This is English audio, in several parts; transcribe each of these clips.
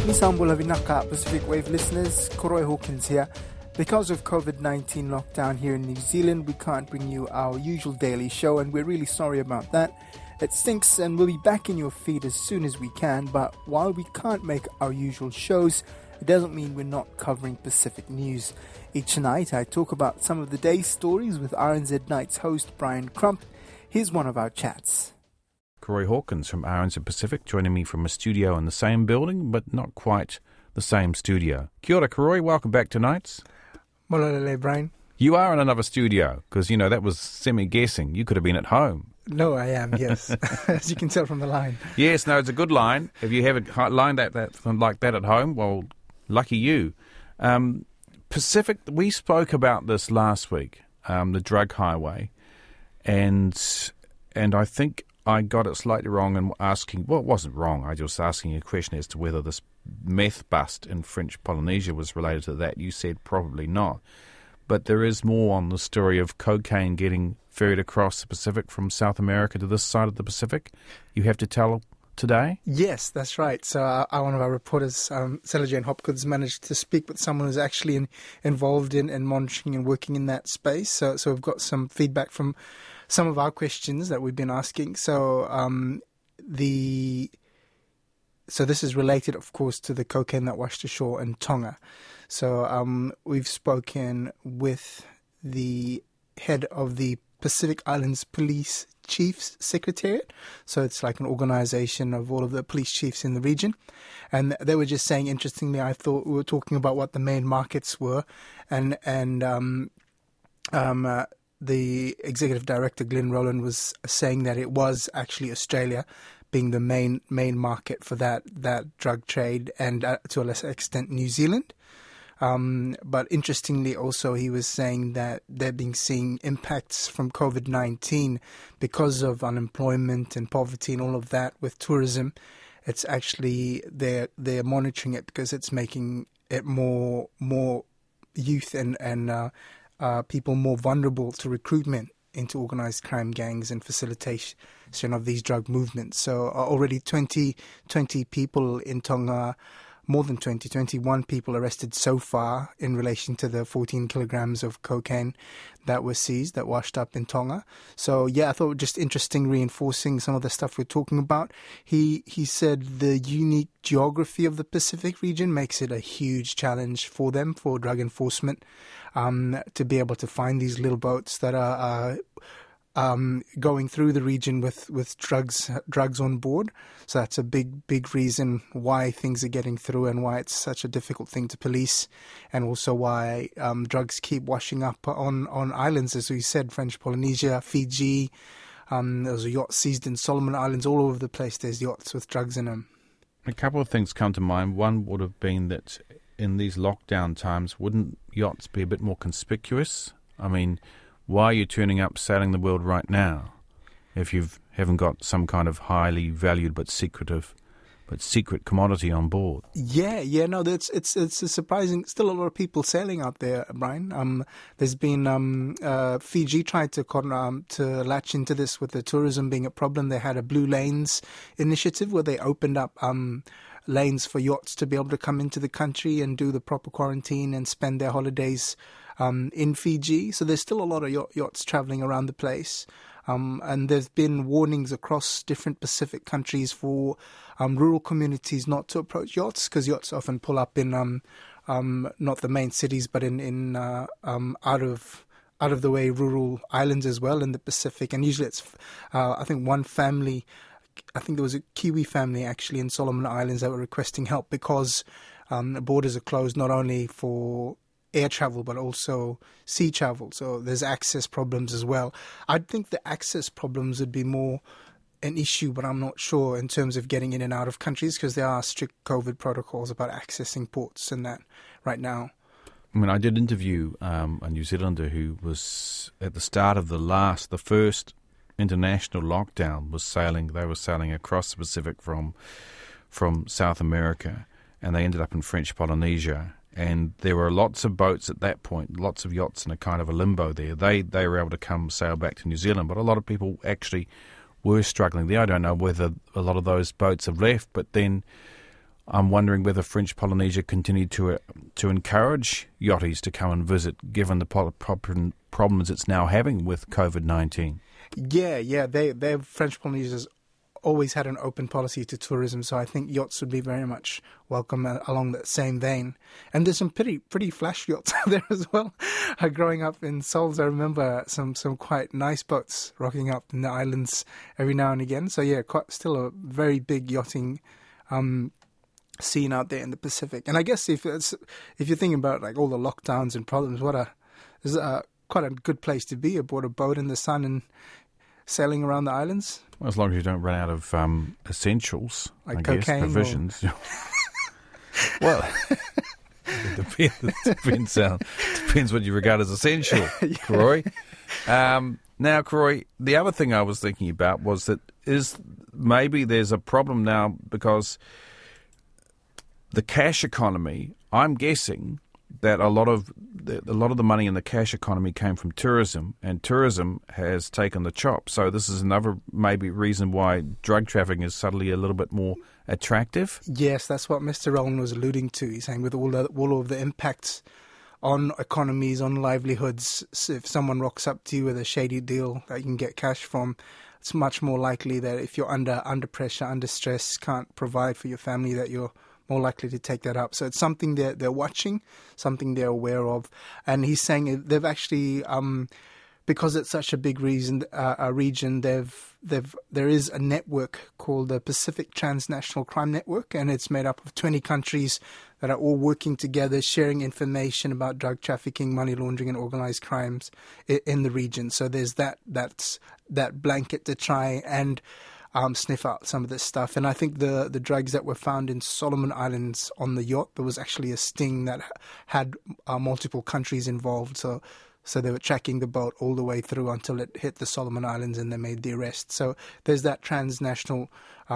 Nisambula Vinaka Pacific Wave listeners, Koroi Hawkins here. Because of COVID-19 lockdown here in New Zealand, we can't bring you our usual daily show, and we're really sorry about that. It stinks, and we'll be back in your feed as soon as we can, but while we can't make our usual shows, it doesn't mean we're not covering Pacific news. Each night, I talk about some of the day's stories with RNZ Night's host, Brian Crump. Here's one of our chats. Koroi Hawkins from RNZ Pacific, joining me from a studio in the same building, but not quite the same studio. Kia ora, Koroi. Welcome back to Nights. Mololele, Brian. You are in another studio, because, you know, that was semi-guessing. You could have been at home. No, I am, yes. As you can tell from the line. Yes, no, it's a good line. If you have a line like that at home, well, lucky you. Pacific, we spoke about this last week, the drug highway, and I think I got it slightly wrong in asking, well, it wasn't wrong, I was asking a question as to whether this meth bust in French Polynesia was related to that. You said probably not. But there is more on the story of cocaine getting ferried across the Pacific from South America to this side of the Pacific. You have to tell today? Yes, that's right. So one of our reporters, Sarah Jane Hopkins, managed to speak with someone who's actually involved in monitoring and working in that space. So we've got some feedback from some of our questions that we've been asking. So this is related, of course, to the cocaine that washed ashore in Tonga. So we've spoken with the head of the Pacific Islands Police Chiefs Secretariat. So it's like an organization of all of the police chiefs in the region. And they were just saying, interestingly, I thought we were talking about what the main markets were. And the executive director, Glenn Rowland, was saying that it was actually Australia being the main market for that drug trade, and to a lesser extent New Zealand. But interestingly also, he was saying that they're being seeing impacts from COVID-19 because of unemployment and poverty and all of that with tourism. It's actually, they're monitoring it because it's making it more youth and people more vulnerable to recruitment into organized crime gangs and facilitation of these drug movements. So already 20 people in Tonga, more than 21 people arrested so far in relation to the 14 kilograms of cocaine that were seized, that washed up in Tonga. So yeah, I thought it was just interesting, reinforcing some of the stuff we're talking about. He said the unique geography of the Pacific region makes it a huge challenge for them, for drug enforcement, to be able to find these little boats that are going through the region with drugs on board. So that's a big reason why things are getting through and why it's such a difficult thing to police, and also why drugs keep washing up on islands, as we said, French Polynesia, Fiji. There's a yacht seized in Solomon Islands. All over the place there's yachts with drugs in them. A couple of things come to mind. One would have been that in these lockdown times, wouldn't yachts be a bit more conspicuous? I mean, why are you turning up sailing the world right now if you haven't got some kind of highly valued but secret commodity on board? Yeah, no, it's a surprising. Still a lot of people sailing out there, Brian. There's been Fiji tried to latch into this with the tourism being a problem. They had a Blue Lanes initiative where they opened up lanes for yachts to be able to come into the country and do the proper quarantine and spend their holidays in Fiji. So there's still a lot of yachts traveling around the place. And there's been warnings across different Pacific countries for rural communities not to approach yachts, because yachts often pull up in not the main cities, but in out of the way rural islands as well in the Pacific. And usually it's I think one family, I think there was a Kiwi family actually in Solomon Islands that were requesting help because the borders are closed not only for air travel but also sea travel, so there's access problems as well. I think the access problems would be more an issue, but I'm not sure in terms of getting in and out of countries, because there are strict COVID protocols about accessing ports and that right now. I mean, I did interview a New Zealander who was at the start of the first international lockdown they were sailing across the Pacific from South America, and they ended up in French Polynesia. And there were lots of boats at that point, lots of yachts in a kind of a limbo there. They were able to sail back to New Zealand, but a lot of people actually were struggling there. I don't know whether a lot of those boats have left, but then I'm wondering whether French Polynesia continued to encourage yachties to come and visit, given the problems it's now having with COVID-19. Yeah. They French Polynesia's always had an open policy to tourism, so I think yachts would be very much welcome along that same vein. And there's some pretty flash yachts out there as well. Growing up in Souls, I remember some quite nice boats rocking up in the islands every now and again. So yeah, still a very big yachting scene out there in the Pacific. And I guess if you're thinking about like all the lockdowns and problems, is quite a good place to be aboard a boat in the sun and sailing around the islands. Well, as long as you don't run out of essentials, like I cocaine, guess, provisions. Well, it depends what you regard as essential, yeah. Croy. Now, Croy, the other thing I was thinking about was that maybe there's a problem now because the cash economy, I'm guessing that a lot of the money in the cash economy came from tourism, and tourism has taken the chop. So this is another maybe reason why drug trafficking is suddenly a little bit more attractive. Yes, that's what Mr. Rowland was alluding to. He's saying with all of the impacts on economies, on livelihoods, if someone rocks up to you with a shady deal that you can get cash from, it's much more likely that if you're under pressure, under stress, can't provide for your family, that you're more likely to take that up. So it's something they're watching, something they're aware of. And he's saying they've actually, because it's such a big region, there is a network called the Pacific Transnational Crime Network, and it's made up of 20 countries that are all working together, sharing information about drug trafficking, money laundering, and organized crimes in the region. So there's that blanket to try and sniff out some of this stuff. And I think the drugs that were found in Solomon Islands on the yacht, there was actually a sting that had multiple countries involved. So they were tracking the boat all the way through until it hit the Solomon Islands and they made the arrest. So there's that transnational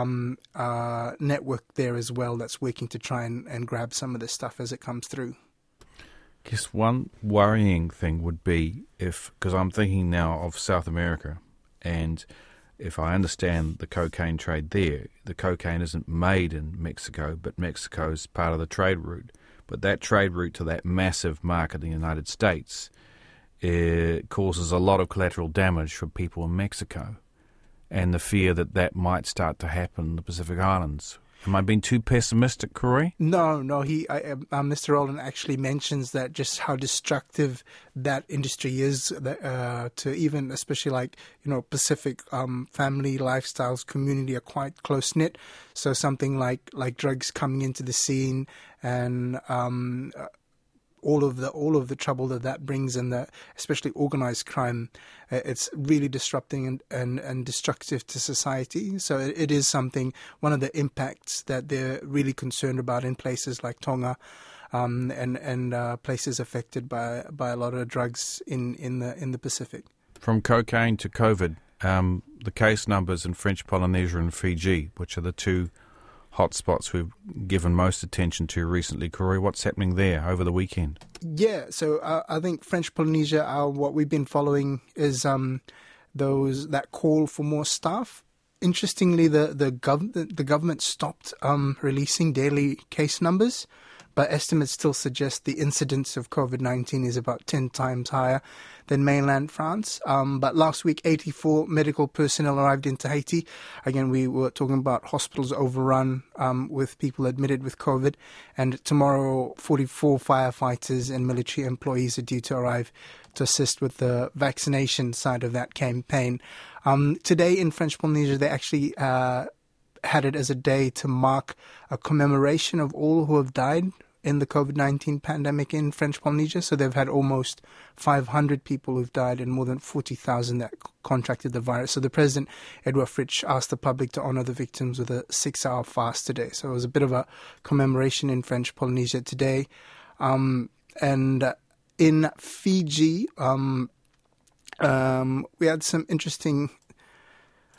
network there as well that's working to try and grab some of this stuff as it comes through. I guess one worrying thing would be because I'm thinking now of South America, and if I understand the cocaine trade there, the cocaine isn't made in Mexico, but Mexico is part of the trade route. But that trade route to that massive market in the United States causes a lot of collateral damage for people in Mexico, and the fear that might start to happen in the Pacific Islands. Am I being too pessimistic, Corey? No. Mr. Rowland actually mentions that just how destructive that industry is to even, especially Pacific family lifestyles, community are quite close knit. So something like drugs coming into the scene and all of the trouble that brings, and especially organized crime, it's really disrupting and destructive to society. So it is one of the impacts that they're really concerned about in places like Tonga, and places affected by a lot of drugs in the Pacific. From cocaine to COVID, the case numbers in French Polynesia and Fiji, which are the two hotspots we've given most attention to recently. Corey, what's happening there over the weekend? Yeah, so I think French Polynesia, what we've been following is that call for more staff. Interestingly, the government stopped releasing daily case numbers, but estimates still suggest the incidence of COVID-19 is about 10 times higher than mainland France. But last week, 84 medical personnel arrived in Tahiti. Again, we were talking about hospitals overrun with people admitted with COVID. And tomorrow, 44 firefighters and military employees are due to arrive to assist with the vaccination side of that campaign. Today in French Polynesia, they actually had it as a day to mark a commemoration of all who have died in the COVID-19 pandemic in French Polynesia. So they've had almost 500 people who've died and more than 40,000 that contracted the virus. So the President, Edouard Fritsch, asked the public to honor the victims with a 6-hour fast today. So it was a bit of a commemoration in French Polynesia today. And in Fiji, we had some interesting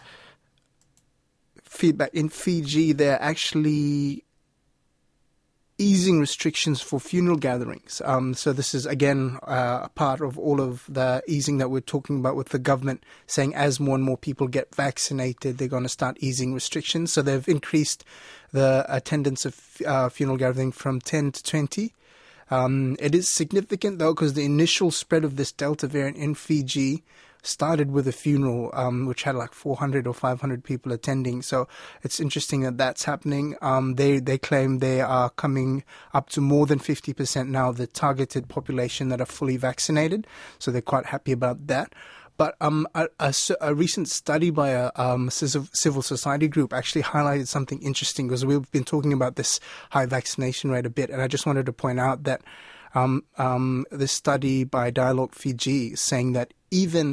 feedback. In Fiji, they're actually easing restrictions for funeral gatherings. So this is, again, a part of all of the easing that we're talking about with the government saying as more and more people get vaccinated, they're going to start easing restrictions. So they've increased the attendance of funeral gathering from 10 to 20. It is significant, though, because the initial spread of this Delta variant in Fiji started with a funeral, which had like 400 or 500 people attending. So it's interesting that that's happening. They claim they are coming up to more than 50% now of the targeted population that are fully vaccinated. So they're quite happy about that. But a recent study by a civil society group actually highlighted something interesting, because we've been talking about this high vaccination rate a bit. And I just wanted to point out that this study by Dialogue Fiji is saying that even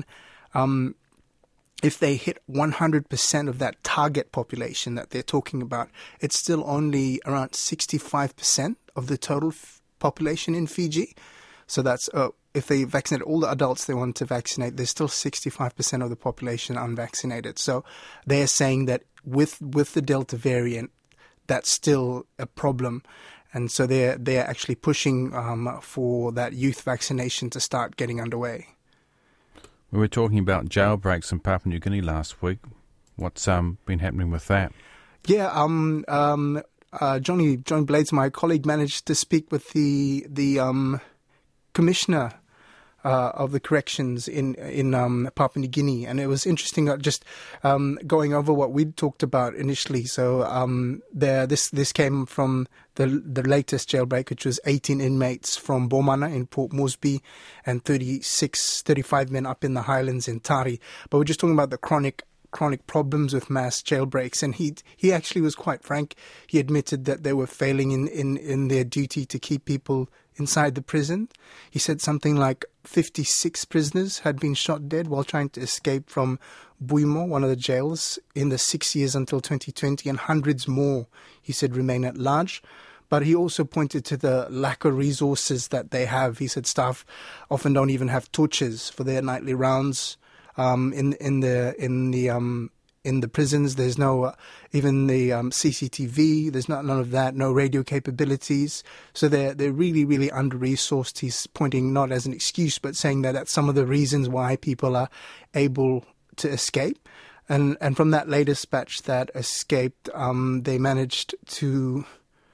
if they hit 100% of that target population that they're talking about, it's still only around 65% of the total population in Fiji. So that's if they vaccinate all the adults they want to vaccinate, there's still 65% of the population unvaccinated. So they're saying that with the Delta variant, that's still a problem. And so they're actually pushing for that youth vaccination to start getting underway. We were talking about jailbreaks in Papua New Guinea last week. What's been happening with that? Yeah, Johnny Blades, my colleague, managed to speak with the commissioner of the corrections in Papua New Guinea, and it was interesting. Just going over what we'd talked about initially. So this came from the latest jailbreak, which was 18 inmates from Bomana in Port Moresby and 35 men up in the highlands in Tari. But we're just talking about the chronic problems with mass jailbreaks, and he actually was quite frank. He admitted that they were failing in their duty to keep people inside the prison. He said something like 56 prisoners had been shot dead while trying to escape from Buimo, one of the jails, in the 6 years until 2020, and hundreds more, he said, remain at large. But he also pointed to the lack of resources that they have. He said staff often don't even have torches for their nightly rounds. In the prisons, there's no even the CCTV. There's none of that. No radio capabilities. So they're really, really under-resourced. He's pointing not as an excuse, but saying that that's some of the reasons why people are able to escape. And from that latest batch that escaped, they've managed to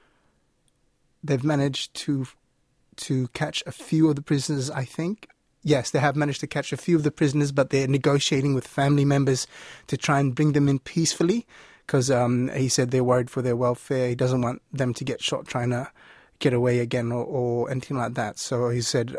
catch a few of the prisoners, I think. Yes, they have managed to catch a few of the prisoners, but they're negotiating with family members to try and bring them in peacefully, because he said they're worried for their welfare. He doesn't want them to get shot trying to get away again or anything like that. So he said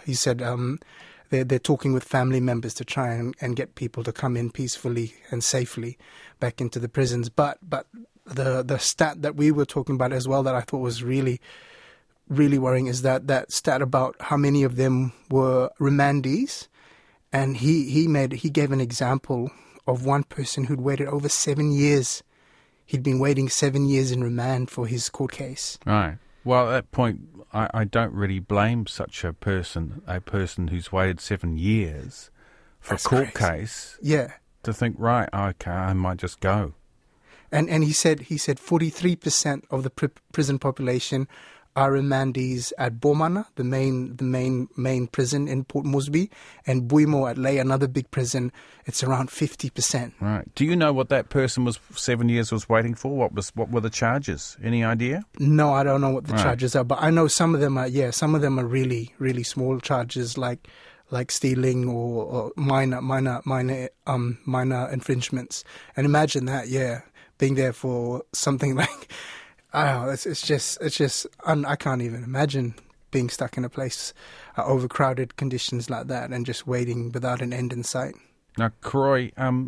they're talking with family members to try and get people to come in peacefully and safely back into the prisons. But the stat that we were talking about as well that I thought was really worrying is that stat about how many of them were remandees, and he gave an example of one person who'd waited over 7 years. He'd been waiting 7 years in remand for his court case. Right. Well, at that point, I don't really blame such a person who's waited 7 years for That's a court crazy. case. Yeah. To think, right, okay, I might just go. And he said 43% of the prison population are remandees at Bomana, the main prison in Port Moresby, and Buimo at Lae, another big prison. It's around 50%. Right. Do you know what that person was 7 years was waiting for? What were the charges? Any idea? No, I don't know what the Right. charges are, but I know some of them are really, really small charges like stealing or minor infringements. And imagine that, being there for something like, I don't know, it's just I can't even imagine being stuck in a place, overcrowded conditions like that, and just waiting without an end in sight. Now, Croy, have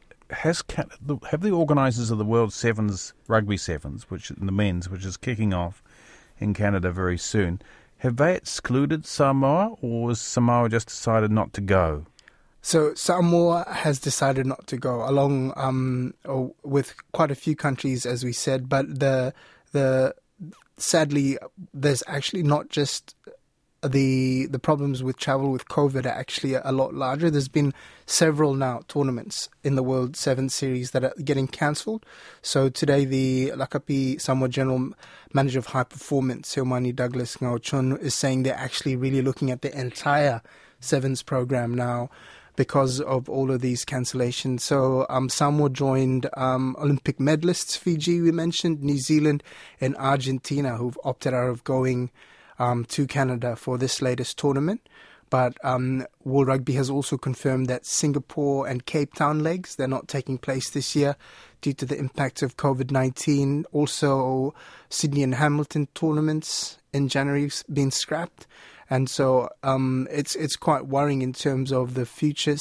the organisers of the World Sevens, Rugby Sevens, the men's, which is kicking off in Canada very soon, have they excluded Samoa, or has Samoa just decided not to go? So Samoa has decided not to go, along with quite a few countries, as we said. But sadly, there's actually not just the problems with travel with COVID are actually a lot larger. There's been several now tournaments in the World Sevens Series that are getting cancelled. So today the Lakapi Samoa General Manager of High Performance, Seomani Douglas Ngauchon, is saying they're actually really looking at the entire Sevens program now because of all of these cancellations. So Samoa joined Olympic medalists, Fiji we mentioned, New Zealand and Argentina, who've opted out of going to Canada for this latest tournament. But World Rugby has also confirmed that Singapore and Cape Town legs, they're not taking place this year due to the impact of COVID-19. Also, Sydney and Hamilton tournaments in January been scrapped. And so it's quite worrying in terms of the future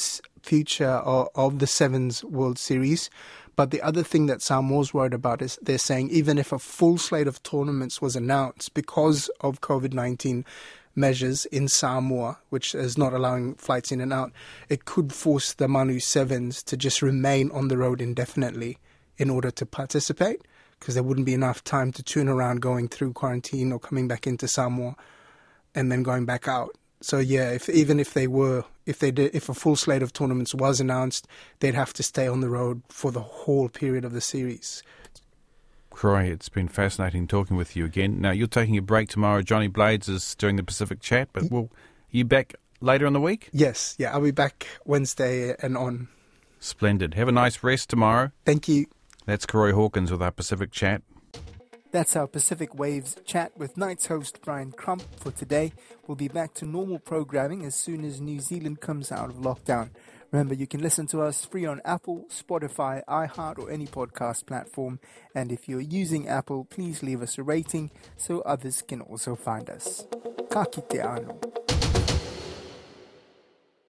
of the Sevens World Series. But the other thing that Samoa's worried about is they're saying even if a full slate of tournaments was announced because of COVID-19 measures in Samoa, which is not allowing flights in and out, it could force the Manu Sevens to just remain on the road indefinitely in order to participate, because there wouldn't be enough time to turn around going through quarantine or coming back into Samoa and then going back out. So yeah, if a full slate of tournaments was announced, they'd have to stay on the road for the whole period of the series. Croy, it's been fascinating talking with you again. Now, you're taking a break tomorrow. Johnny Blades is doing the Pacific Chat, but are you back later in the week? Yes, yeah, I'll be back Wednesday and on. Splendid. Have a nice rest tomorrow. Thank you. That's Croy Hawkins with our Pacific Chat. That's our Pacific Waves chat with Night's host Brian Crump for today. We'll be back to normal programming as soon as New Zealand comes out of lockdown. Remember, you can listen to us free on Apple, Spotify, iHeart or any podcast platform. And if you're using Apple, please leave us a rating so others can also find us. Ka kite anō.